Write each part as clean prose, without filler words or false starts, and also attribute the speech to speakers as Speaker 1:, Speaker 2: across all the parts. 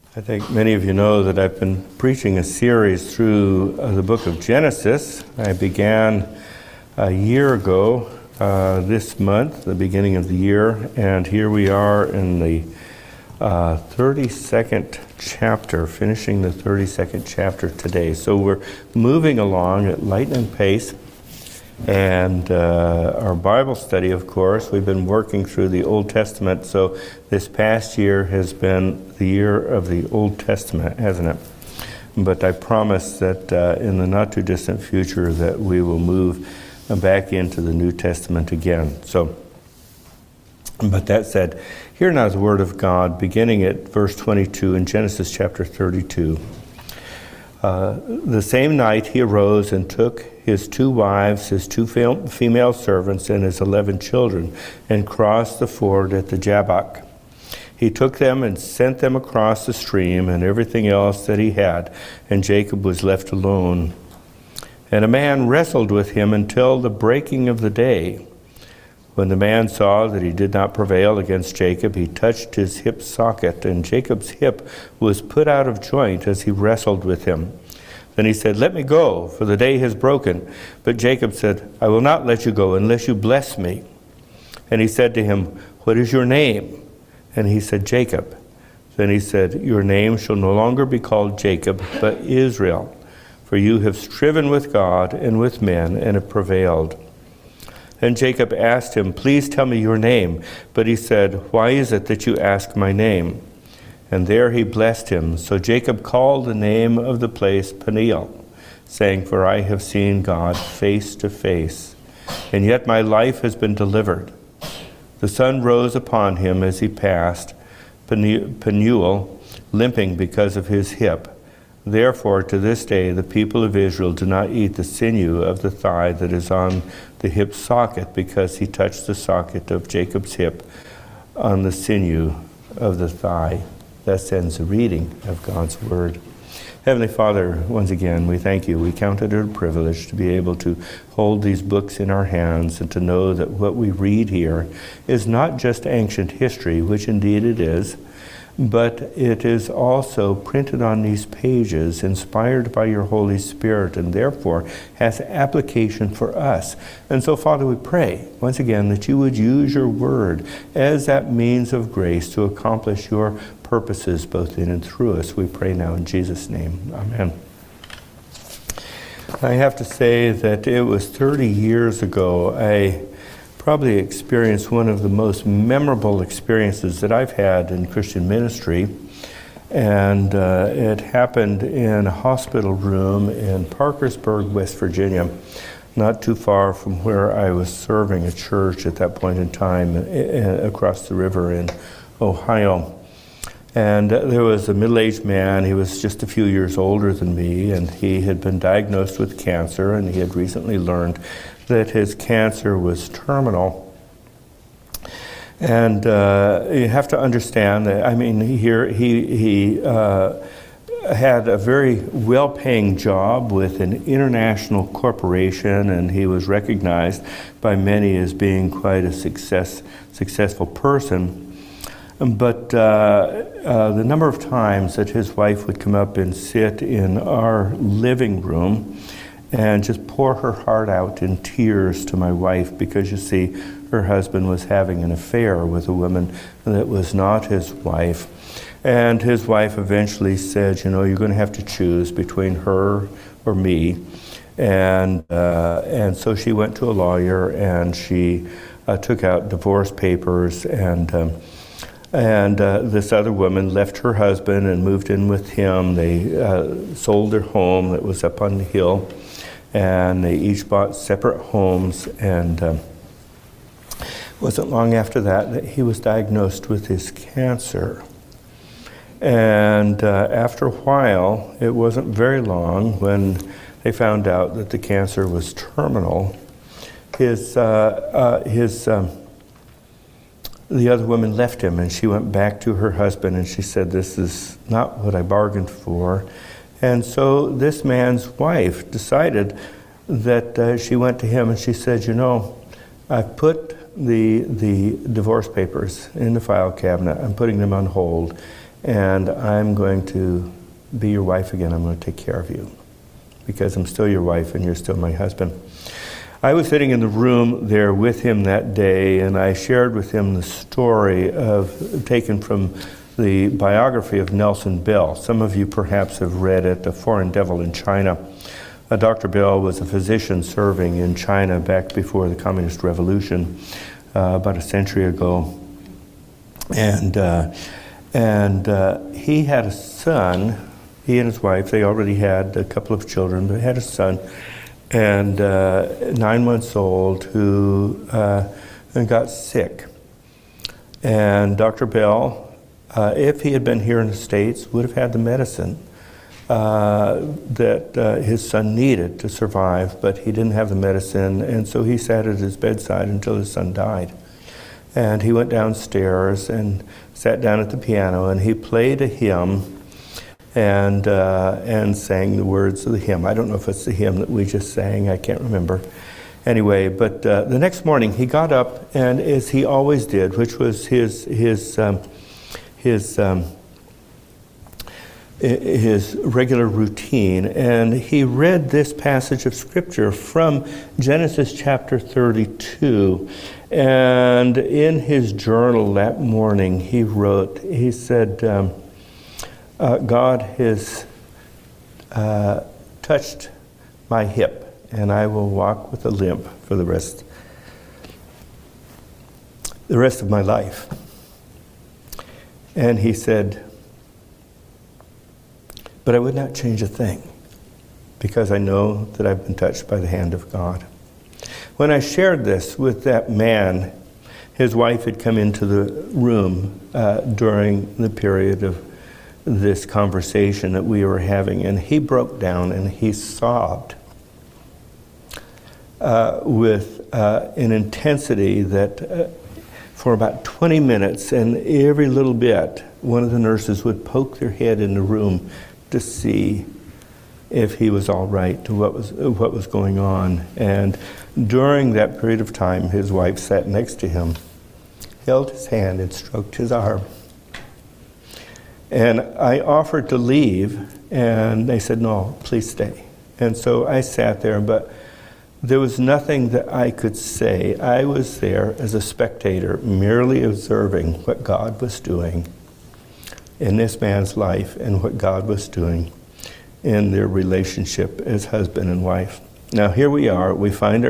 Speaker 1: I think many of you know that I've been preaching a series through the book of Genesis. I began a year ago this month, the beginning of the year, and here we are in the 32nd chapter, finishing the 32nd chapter today. So we're moving along at lightning pace. And our Bible study, of course, we've been working through the Old Testament. So this past year has been the year of the Old Testament, hasn't it? But I promise that in the not too distant future that we will move back into the New Testament again. So, but that said, hear now the word of God, beginning at verse 22 in Genesis chapter 32. The same night he arose and took his 2 wives, his 2 female servants, and his 11 children, and crossed the ford at the Jabbok. He took them and sent them across the stream and everything else that he had, and Jacob was left alone. And a man wrestled with him until the breaking of the day. When the man saw that he did not prevail against Jacob, he touched his hip socket, and Jacob's hip was put out of joint as he wrestled with him. Then he said, "Let me go, for the day has broken." But Jacob said, "I will not let you go unless you bless me." And he said to him, "What is your name?" And he said, "Jacob." Then he said, "Your name shall no longer be called Jacob, but Israel, for you have striven with God and with men and have prevailed." Then Jacob asked him, "Please tell me your name." But he said, "Why is it that you ask my name?" And there he blessed him. So Jacob called the name of the place Peniel, saying, "For I have seen God face to face, and yet my life has been delivered." The sun rose upon him as he passed Penuel, limping because of his hip. Therefore, to this day, the people of Israel do not eat the sinew of the thigh that is on the hip socket, because he touched the socket of Jacob's hip on the sinew of the thigh. Thus ends the reading of God's Word. Heavenly Father, once again, we thank you. We count it a privilege to be able to hold these books in our hands and to know that what we read here is not just ancient history, which indeed it is, but it is also printed on these pages, inspired by your Holy Spirit, and therefore has application for us. And so, Father, we pray, once again, that you would use your word as that means of grace to accomplish your purposes both in and through us. We pray now in Jesus' name. Amen. I have to say that it was 30 years ago I probably experienced one of the most memorable experiences that I've had in Christian ministry. And it happened in a hospital room in Parkersburg, West Virginia, not too far from where I was serving a church at that point in time across the river in Ohio. And there was a middle-aged man. He was just a few years older than me, and he had been diagnosed with cancer, and he had recently learned that his cancer was terminal. And you have to understand that, I mean, here he had a very well-paying job with an international corporation, and he was recognized by many as being quite a successful person. But the number of times that his wife would come up and sit in our living room and just pour her heart out in tears to my wife, because you see, her husband was having an affair with a woman that was not his wife. And his wife eventually said, "You know, you're going to have to choose between her or me." And so she went to a lawyer, and she took out divorce papers, and this other woman left her husband and moved in with him. They sold their home that was up on the hill, and they each bought separate homes. And it wasn't long after that he was diagnosed with his cancer. And after a while, it wasn't very long when they found out that the cancer was terminal. The other woman left him, and she went back to her husband, and she said, "This is not what I bargained for." And so this man's wife decided that she went to him and she said, "You know, I've put the divorce papers in the file cabinet. I'm putting them on hold. and I'm going to be your wife again. I'm going to take care of you because I'm still your wife and you're still my husband. I was sitting in the room there with him that day, and I shared with him the story taken from the biography of Nelson Bell. Some of you perhaps have read it, The Foreign Devil in China. Dr. Bell was a physician serving in China back before the Communist Revolution, about a century ago. And he had a son. He and his wife, they already had a couple of children, but they had a son, and 9 months old, who got sick. And Dr. Bell, if he had been here in the States, would have had the medicine that his son needed to survive, but he didn't have the medicine, and so he sat at his bedside until his son died. And he went downstairs and sat down at the piano, and he played a hymn and sang the words of the hymn. I don't know if it's the hymn that we just sang, I can't remember. Anyway, but the next morning he got up, and as he always did, which was his regular routine, and he read this passage of Scripture from Genesis chapter 32. And in his journal that morning he wrote, he said, God has touched my hip, and I will walk with a limp for the rest of my life. And he said, but I would not change a thing, because I know that I've been touched by the hand of God. When I shared this with that man, his wife had come into the room during the period of this conversation that we were having, and he broke down and he sobbed with an intensity that for about 20 minutes, and every little bit, one of the nurses would poke their head in the room to see if he was all right, to what was going on. And during that period of time, his wife sat next to him, held his hand and stroked his arm. And I offered to leave, and they said, no, please stay. And so I sat there, but there was nothing that I could say. I was there as a spectator, merely observing what God was doing in this man's life and what God was doing in their relationship as husband and wife. Now here we are, we find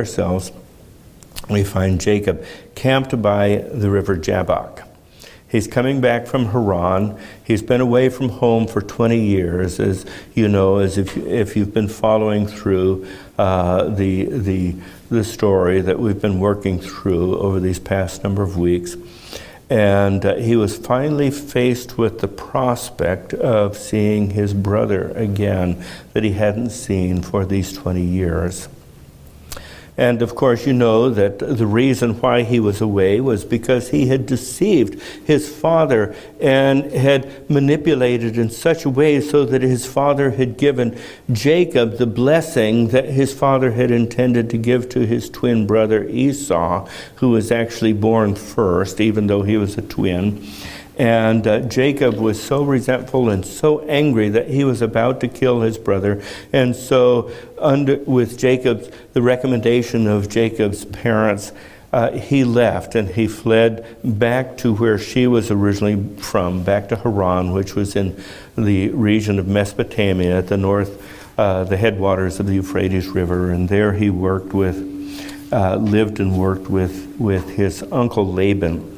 Speaker 1: Jacob camped by the river Jabbok. He's coming back from Haran. He's been away from home for 20 years, as you know, as if you've been following through the story that we've been working through over these past number of weeks. And he was finally faced with the prospect of seeing his brother again that he hadn't seen for these 20 years. And of course, you know that the reason why he was away was because he had deceived his father and had manipulated in such a way so that his father had given Jacob the blessing that his father had intended to give to his twin brother Esau, who was actually born first, even though he was a twin. And Jacob was so resentful and so angry that he was about to kill his brother. And so with the recommendation of Jacob's parents, he left and he fled back to where she was originally from, back to Haran, which was in the region of Mesopotamia at the north, the headwaters of the Euphrates River. And there he lived and worked with his uncle Laban.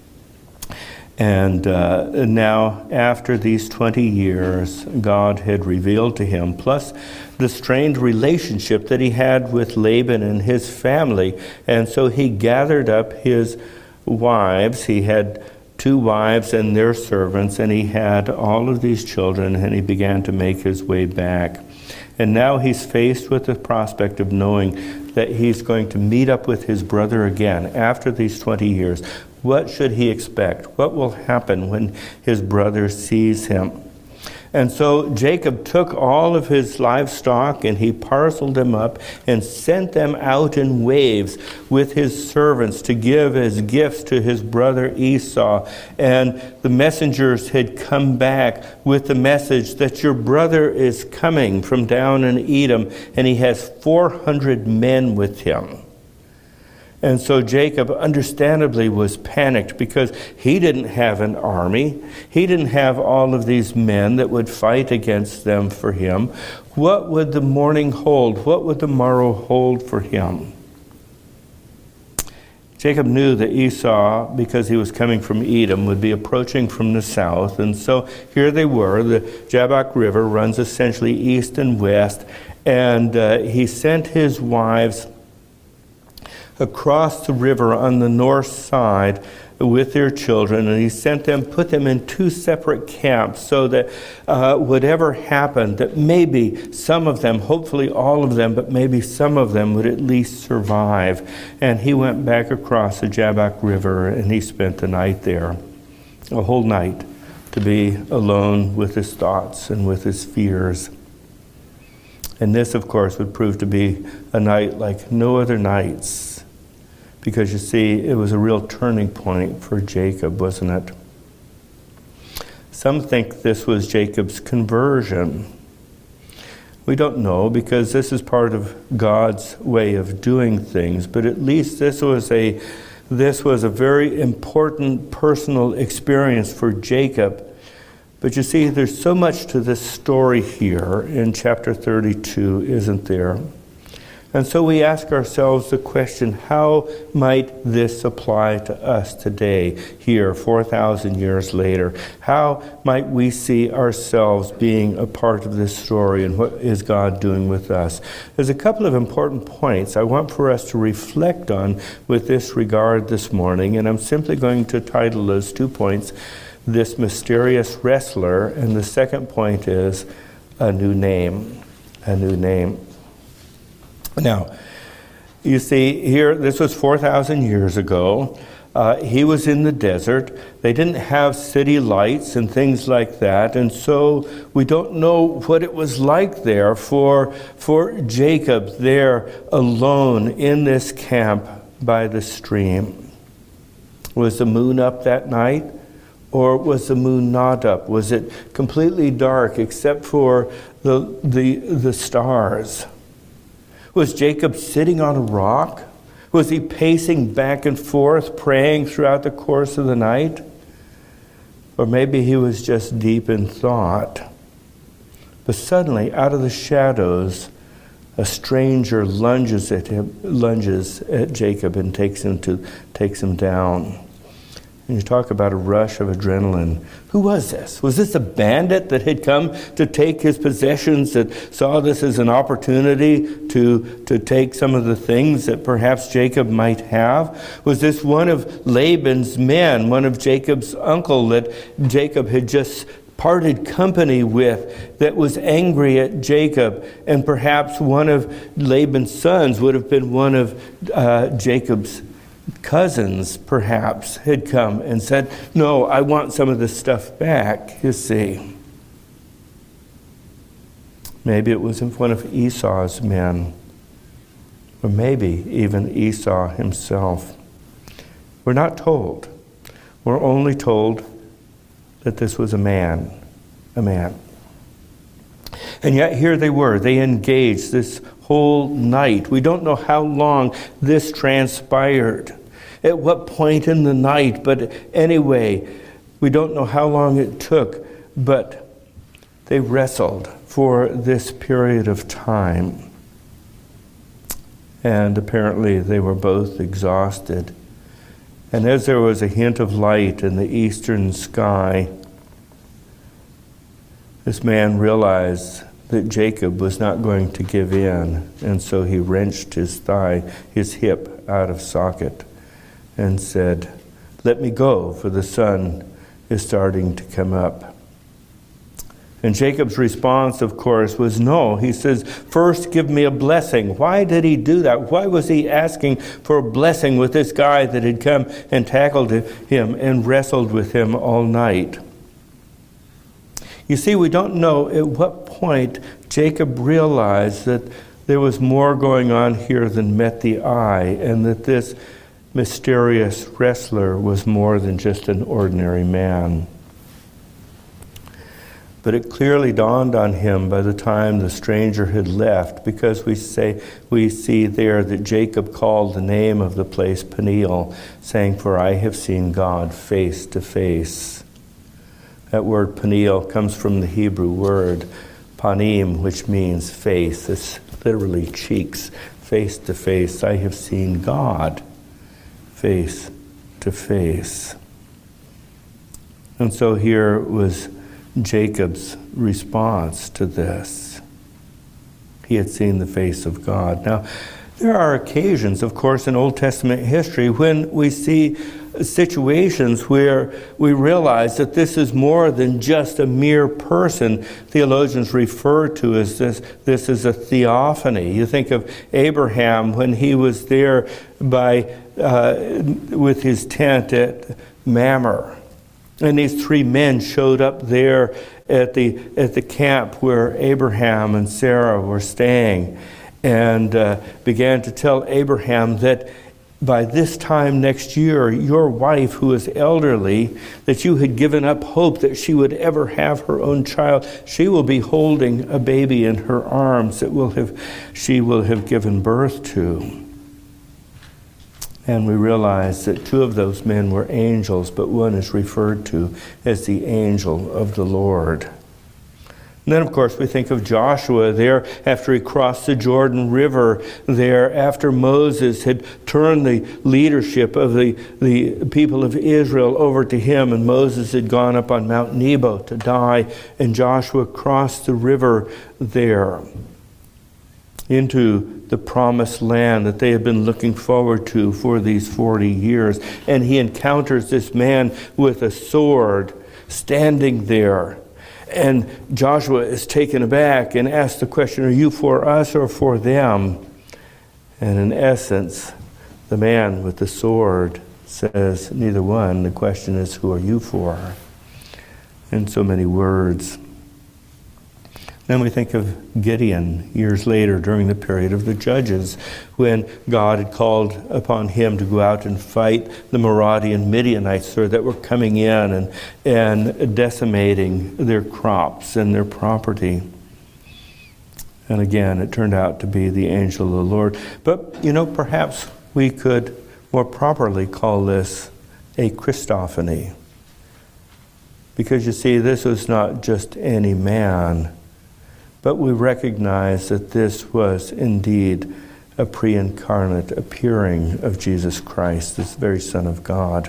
Speaker 1: And now, after these 20 years, God had revealed to him, plus the strained relationship that he had with Laban and his family. And so he gathered up his wives. He had 2 wives and their servants, and he had all of these children, and he began to make his way back. And now he's faced with the prospect of knowing that he's going to meet up with his brother again after these 20 years. What should he expect? What will happen when his brother sees him? And so Jacob took all of his livestock and he parceled them up and sent them out in waves with his servants to give as gifts to his brother Esau. And the messengers had come back with the message that your brother is coming from down in Edom, and he has 400 men with him. And so Jacob understandably was panicked because he didn't have an army. He didn't have all of these men that would fight against them for him. What would the morning hold? What would the morrow hold for him? Jacob knew that Esau, because he was coming from Edom, would be approaching from the south. And so here they were. The Jabbok River runs essentially east and west. And he sent his wives across the river on the north side with their children, and he sent them, put them in two separate camps so that whatever happened, that maybe some of them, hopefully all of them, but maybe some of them would at least survive. And he went back across the Jabbok River and he spent the night there, a whole night, to be alone with his thoughts and with his fears. And this, of course, would prove to be a night like no other nights. Because you see, it was a real turning point for Jacob, wasn't it? Some think this was Jacob's conversion. We don't know, because this is part of God's way of doing things, but at least this was a very important personal experience for Jacob. But you see, there's so much to this story here in chapter 32, isn't there? And so we ask ourselves the question, how might this apply to us today, here, 4,000 years later? How might we see ourselves being a part of this story, and what is God doing with us? There's a couple of important points I want for us to reflect on with this regard this morning, and I'm simply going to title those 2 points, This Mysterious Wrestler, and the second point is A New Name. A New Name. Now, you see, here, this was 4,000 years ago. He was in the desert. They didn't have city lights and things like that, and so we don't know what it was like there for Jacob there alone in this camp by the stream. Was the moon up that night? Or was the moon not up? Was it completely dark except for the stars? Was Jacob sitting on a rock? Was he pacing back and forth, praying throughout the course of the night? Or maybe he was just deep in thought. But suddenly, out of the shadows, a stranger lunges at Jacob and takes him down. And you talk about a rush of adrenaline. Who was this? Was this a bandit that had come to take his possessions, that saw this as an opportunity to take some of the things that perhaps Jacob might have? Was this one of Laban's men, one of Jacob's uncle that Jacob had just parted company with, that was angry at Jacob? And perhaps one of Laban's sons would have been one of Jacob's cousins, perhaps, had come and said, no, I want some of this stuff back, you see. Maybe it was one of Esau's men, or maybe even Esau himself. We're not told. We're only told that this was a man. And yet here they were. They engaged this whole night. We don't know how long this transpired, at what point in the night, but anyway, we don't know how long it took, but they wrestled for this period of time. And apparently they were both exhausted. And as there was a hint of light in the eastern sky, this man realized that Jacob was not going to give in, and so he wrenched his hip out of socket and said, let me go, for the sun is starting to come up. And Jacob's response, of course, was no. He says, first give me a blessing. Why did he do that? Why was he asking for a blessing with this guy that had come and tackled him and wrestled with him all night? You see, we don't know at what point Jacob realized that there was more going on here than met the eye, and that this mysterious wrestler was more than just an ordinary man. But it clearly dawned on him by the time the stranger had left, because we see there that Jacob called the name of the place Peniel, saying, "For I have seen God face to face." That word Peniel comes from the Hebrew word panim, which means face. It's literally cheeks, face to face. I have seen God face to face. And so here was Jacob's response to this. He had seen the face of God. Now, there are occasions, of course, in Old Testament history when we see situations where we realize that this is more than just a mere person. Theologians refer to as this is a theophany. You think of Abraham when he was there with his tent at Mamre. And these three men showed up there at the camp where Abraham and Sarah were staying, and began to tell Abraham that by this time next year, your wife, who is elderly, that you had given up hope that she would ever have her own child, she will be holding a baby in her arms that she will have given birth to. And we realize that two of those men were angels, but one is referred to as the angel of the Lord. And then, of course, we think of Joshua there after he crossed the Jordan River, there after Moses had turned the leadership of the people of Israel over to him, and Moses had gone up on Mount Nebo to die, and Joshua crossed the river there into the promised land that they had been looking forward to for these 40 years. And he encounters this man with a sword standing there. And Joshua is taken aback and asks the question, "Are you for us or for them?" And in essence, the man with the sword says, "Neither one." The question is, who are you for? In so many words. Then we think of Gideon years later during the period of the Judges, when God had called upon him to go out and fight the Maraudi Midianites that were coming in and decimating their crops and their property. And again, it turned out to be the angel of the Lord. But, perhaps we could more properly call this a Christophany. Because you see, this was not just any man, but we recognize that this was indeed a pre-incarnate appearing of Jesus Christ, this very Son of God.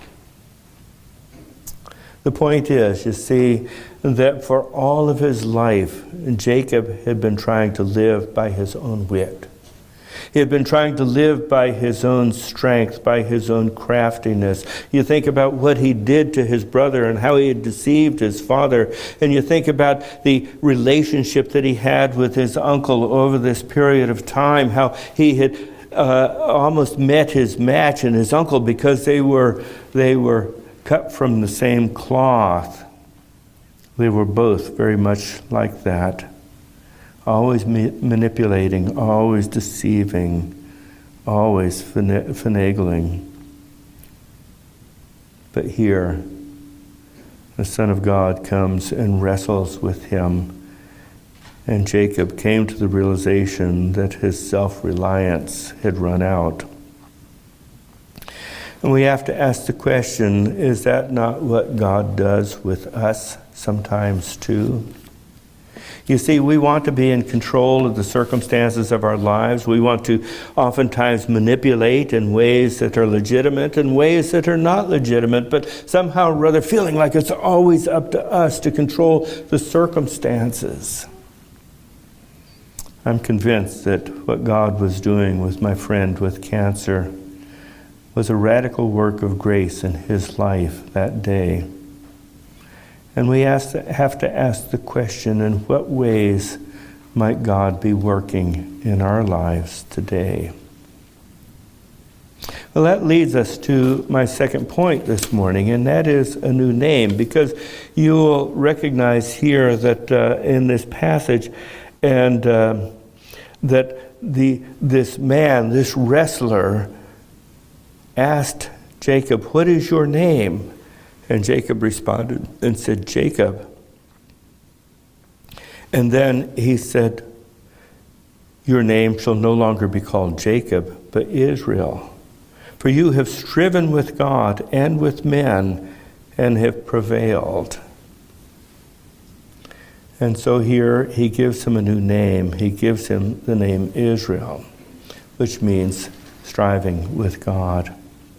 Speaker 1: The point is, you see, that for all of his life, Jacob had been trying to live by his own wit. He had been trying to live by his own strength, by his own craftiness. You think about what he did to his brother and how he had deceived his father. And you think about the relationship that he had with his uncle over this period of time, how he had almost met his match in his uncle because they were cut from the same cloth. They were both very much like that. Always manipulating, always deceiving, always finagling. But here, the Son of God comes and wrestles with him. And Jacob came to the realization that his self-reliance had run out. And we have to ask the question, is that not what God does with us sometimes too? You see, we want to be in control of the circumstances of our lives. We want to oftentimes manipulate in ways that are legitimate and ways that are not legitimate, but somehow rather feeling like it's always up to us to control the circumstances. I'm convinced that what God was doing with my friend with cancer was a radical work of grace in his life that day. And we have to ask the question, in what ways might God be working in our lives today? Well, that leads us to my second point this morning, and that is a new name, because you will recognize here that in this passage, and that this man, this wrestler, asked Jacob, "What is your name?" And Jacob responded and said, "Jacob." And then he said, "Your name shall no longer be called Jacob, but Israel. For you have striven with God and with men and have prevailed." And so here he gives him a new name. He gives him the name Israel, which means striving with God.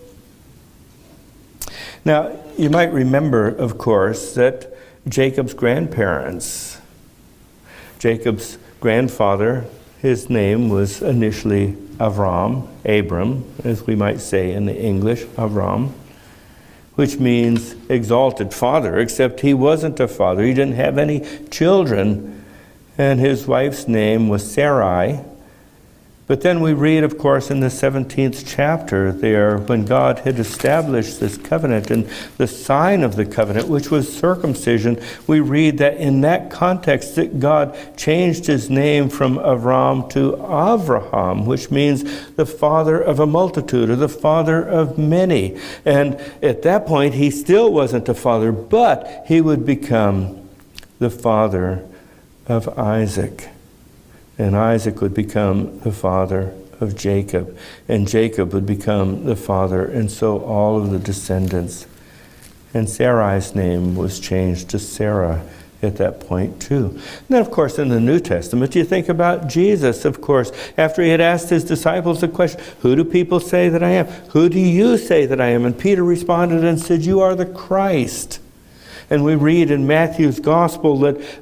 Speaker 1: Now, you might remember, of course, that Jacob's grandparents, Jacob's grandfather, his name was initially Avram, Abram, as we might say in the English, Avram, which means exalted father, except he wasn't a father. He didn't have any children, and his wife's name was Sarai. But then we read, of course, in the 17th chapter there, when God had established this covenant and the sign of the covenant, which was circumcision, we read that in that context that God changed his name from Avram to Avraham, which means the father of a multitude, or the father of many. And at that point, he still wasn't a father, but he would become the father of Isaac. And Isaac would become the father of Jacob. And Jacob would become the father, and so all of the descendants. And Sarai's name was changed to Sarah at that point too. And then, of course, in the New Testament, you think about Jesus, of course, after he had asked his disciples the question, "Who do people say that I am? Who do you say that I am?" And Peter responded and said, "You are the Christ." And we read in Matthew's Gospel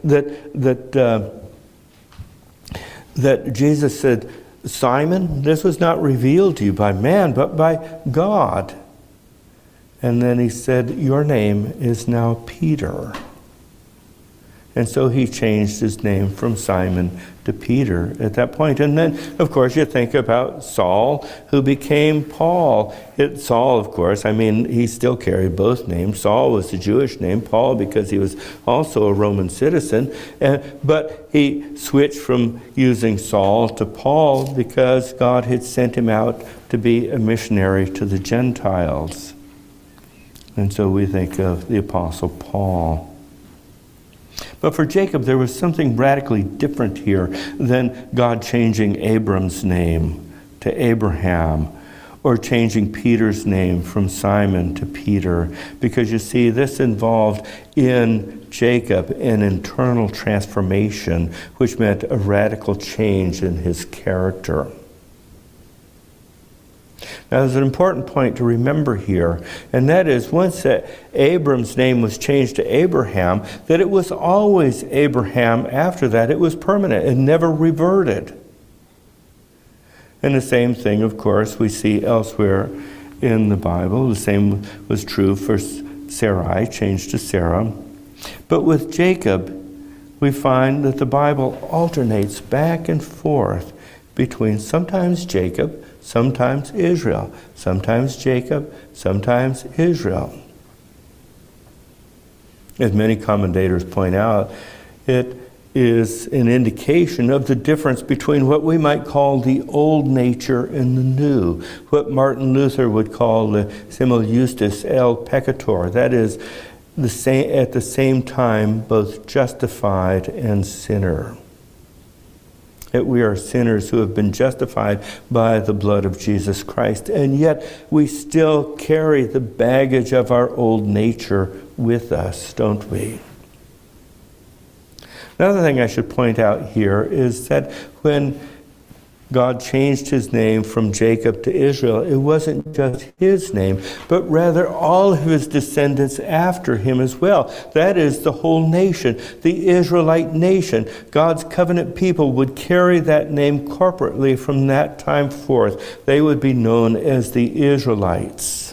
Speaker 1: that Jesus said, "Simon, this was not revealed to you by man, but by God." And then he said, "Your name is now Peter." And so he changed his name from Simon to Peter at that point. And then, of course, you think about Saul, who became Paul. Saul, of course, I mean, he still carried both names. Saul was the Jewish name, Paul because he was also a Roman citizen. But he switched from using Saul to Paul because God had sent him out to be a missionary to the Gentiles. And so we think of the Apostle Paul. But for Jacob, there was something radically different here than God changing Abram's name to Abraham, or changing Peter's name from Simon to Peter. Because you see, this involved in Jacob an internal transformation, which meant a radical change in his character. Now, there's an important point to remember here, and that is once Abram's name was changed to Abraham, that it was always Abraham after that. It was permanent. It never reverted. And the same thing, of course, we see elsewhere in the Bible. The same was true for Sarai, changed to Sarah. But with Jacob, we find that the Bible alternates back and forth between sometimes Jacob, sometimes Israel, sometimes Jacob, sometimes Israel. As many commentators point out, it is an indication of the difference between what we might call the old nature and the new, what Martin Luther would call the simul justus el peccator, that is, at the same time both justified and sinner. That we are sinners who have been justified by the blood of Jesus Christ, and yet we still carry the baggage of our old nature with us, don't we? Another thing I should point out here is that when God changed his name from Jacob to Israel, it wasn't just his name, but rather all of his descendants after him as well. That is the whole nation, the Israelite nation. God's covenant people would carry that name corporately from that time forth. They would be known as the Israelites.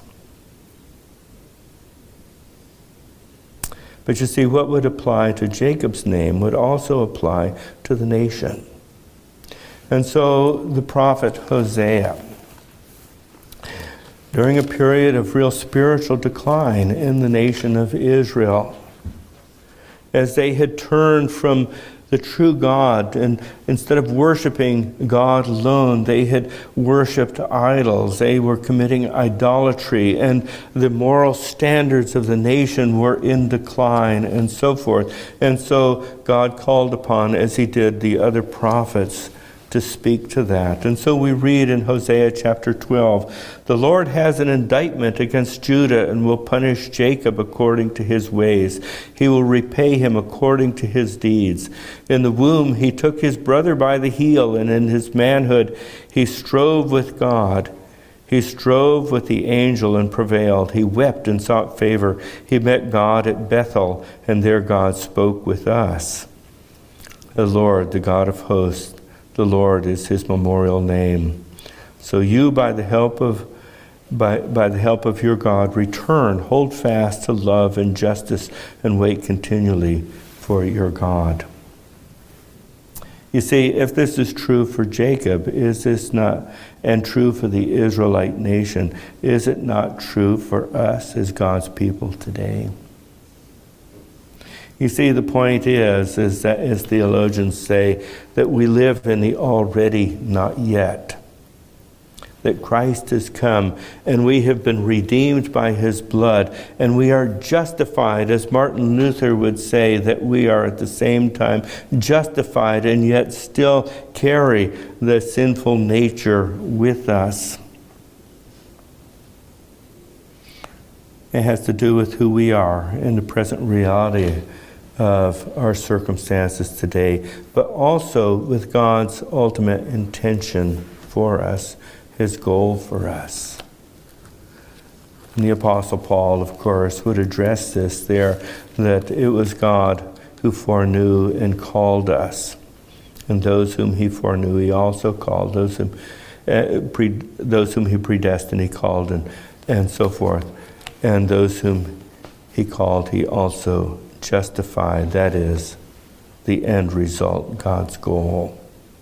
Speaker 1: But you see, what would apply to Jacob's name would also apply to the nation. And so the prophet Hosea during a period of real spiritual decline in the nation of Israel, as they had turned from the true God, and instead of worshiping God alone, they had worshipped idols. They were committing idolatry, and the moral standards of the nation were in decline, and so forth. And so God called upon, as he did the other prophets, to speak to that. And so we read in Hosea chapter 12, the Lord has an indictment against Judah and will punish Jacob according to his ways. He will repay him according to his deeds. In the womb he took his brother by the heel, and in his manhood he strove with God. He strove with the angel and prevailed. He wept and sought favor. He met God at Bethel, and there God spoke with us. The Lord, the God of hosts, the Lord is his memorial name. So you, by the help of your God, return, hold fast to love and justice, and wait continually for your God. You see, if this is true for Jacob, is this not, and true for the Israelite nation, is it not true for us as God's people today? You see, the point is that, as theologians say, that we live in the already not yet. That Christ has come, and we have been redeemed by his blood, and we are justified, as Martin Luther would say, that we are at the same time justified and yet still carry the sinful nature with us. It has to do with who we are in the present reality of our circumstances today, but also with God's ultimate intention for us, his goal for us. And the Apostle Paul, of course, would address this there, that it was God who foreknew and called us. And those whom he foreknew, he also called. Those whom he predestined, he called, and so forth. And those whom he called, he also justified. That is the end result, God's goal.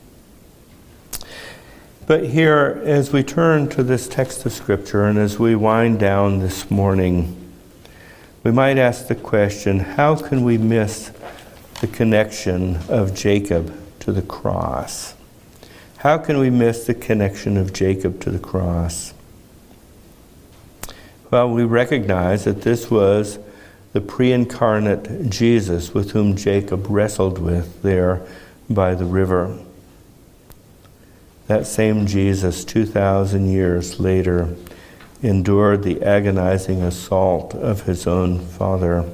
Speaker 1: But here, as we turn to this text of Scripture and as we wind down this morning, we might ask the question, how can we miss the connection of Jacob to the cross? How can we miss the connection of Jacob to the cross? Well, we recognize that this was the pre-incarnate Jesus with whom Jacob wrestled with there by the river. That same Jesus, 2,000 years later, endured the agonizing assault of his own father,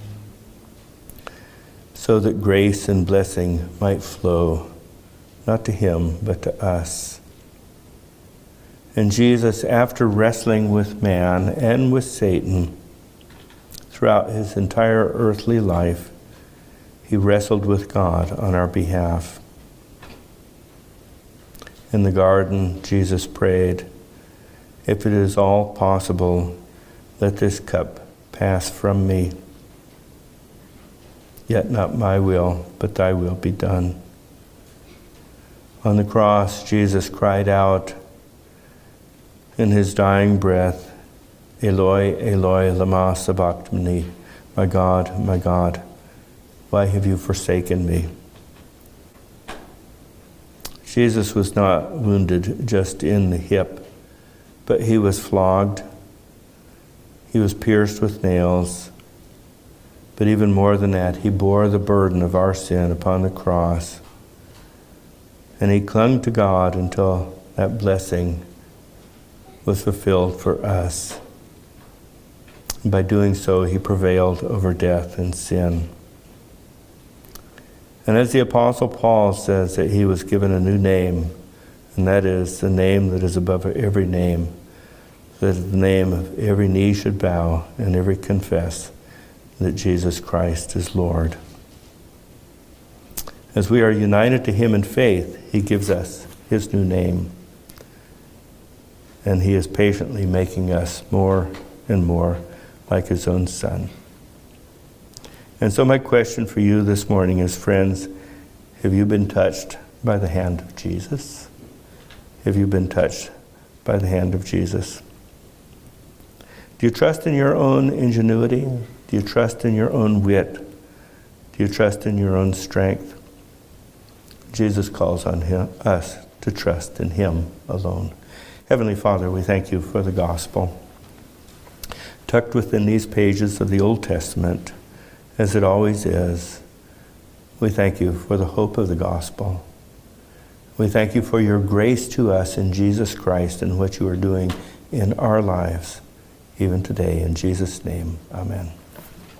Speaker 1: so that grace and blessing might flow, not to him, but to us. And Jesus, after wrestling with man and with Satan, throughout his entire earthly life, he wrestled with God on our behalf. In the garden, Jesus prayed, "If it is all possible, let this cup pass from me. Yet not my will, but thy will be done." On the cross, Jesus cried out in his dying breath, "Eloi, Eloi, lama sabachthani," my God, why have you forsaken me?" Jesus was not wounded just in the hip, but he was flogged. He was pierced with nails. But even more than that, he bore the burden of our sin upon the cross. And he clung to God until that blessing was fulfilled for us. And by doing so, he prevailed over death and sin. And as the Apostle Paul says, that he was given a new name, and that is the name that is above every name, that the name of every knee should bow and every confess that Jesus Christ is Lord. As we are united to him in faith, he gives us his new name. And he is patiently making us more and more like his own Son. And so my question for you this morning is, friends, have you been touched by the hand of Jesus? Have you been touched by the hand of Jesus? Do you trust in your own ingenuity? Do you trust in your own wit? Do you trust in your own strength? Jesus calls on us to trust in Him alone. Heavenly Father, we thank you for the gospel. Tucked within these pages of the Old Testament, as it always is, we thank you for the hope of the gospel. We thank you for your grace to us in Jesus Christ and what you are doing in our lives, even today. In Jesus' name, amen.